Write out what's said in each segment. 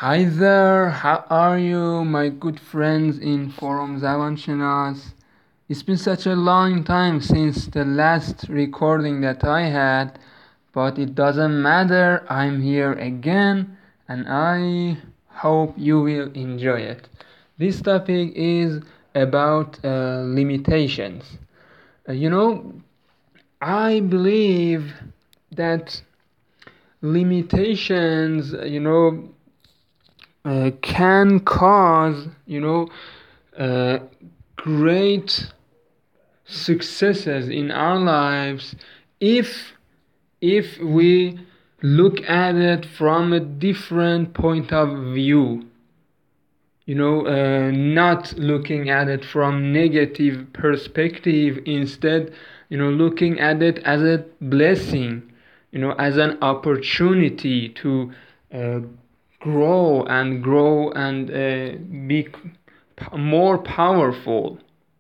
Hi there, how are you, my good friends in Forum Zabanshinas? It's been such a long time since the last recording that I had, but it doesn't matter, I'm here again and I hope you will enjoy it. This topic is about limitations. You know, I believe that limitations, can cause uh, great successes in our lives if we look at it from a different point of view, not looking at it from negative perspective, instead looking at it as a blessing, as an opportunity to uh, grow and be more powerful.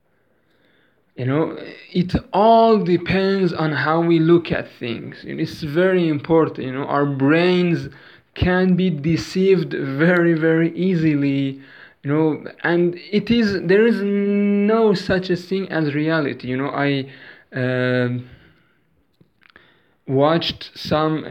It all depends on how we look at things. It's very important. Our brains can be deceived very, very easily. And there is no such a thing as reality. I watched some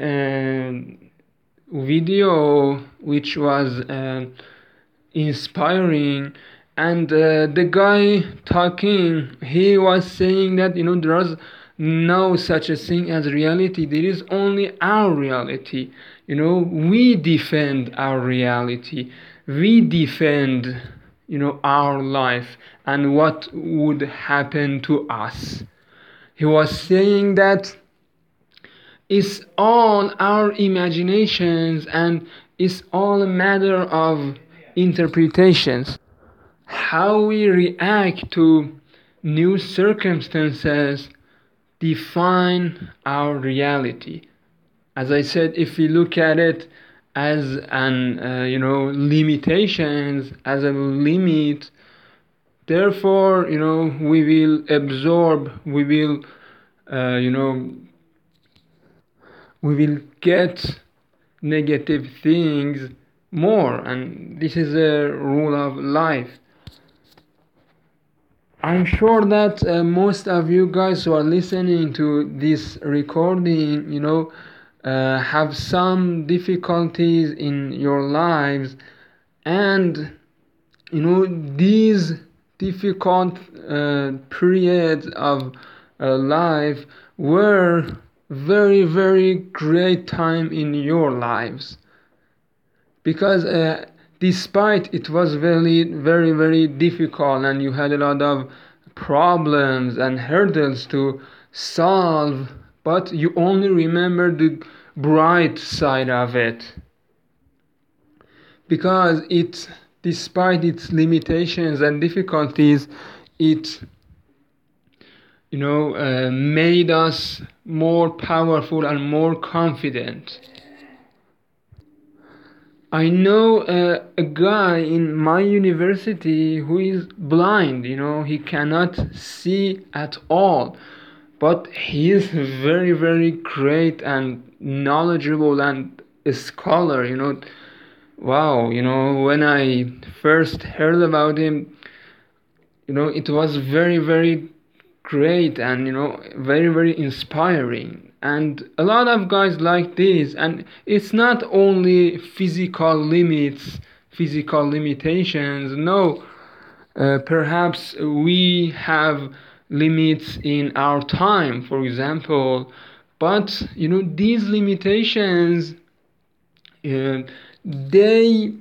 video which was inspiring, and the guy talking, he was saying that there is no such a thing as reality, there is only our reality. We defend our reality, we defend our life and what would happen to us. He was saying that it's all our imaginations and it's all a matter of interpretations. How we react to new circumstances define our reality. As I said, if we look at it as an limitations, as a limit, therefore we will absorb, uh, you know we will get negative things more, and this is a rule of life. I'm sure that most of you guys who are listening to this recording, have some difficulties in your lives, and these difficult periods of life were very, very great time in your lives, because despite it was very, very, very difficult and you had a lot of problems and hurdles to solve, but you only remember the bright side of it, because it, despite its limitations and difficulties, it made us more powerful and more confident. I know a guy in my university who is blind, he cannot see at all, but he is very, very great and knowledgeable and a scholar. Wow, when I first heard about him, it was very, very great and very, very inspiring. And a lot of guys like this, and it's not only physical limitations. No, perhaps we have limits in our time, for example, but these limitations, they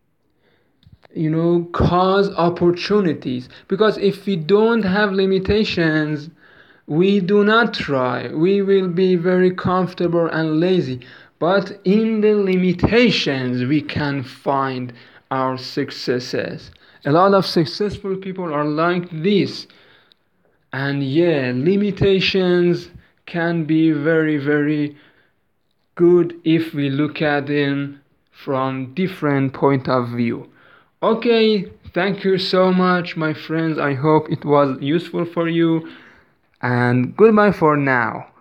cause opportunities, because if we don't have limitations, we do not try, we will be very comfortable and lazy. But in the limitations we can find our successes. A lot of successful people are like this. And yeah, limitations can be very, very good if we look at them from different point of view. Okay, thank you so much, my friends. I hope it was useful for you, and goodbye for now.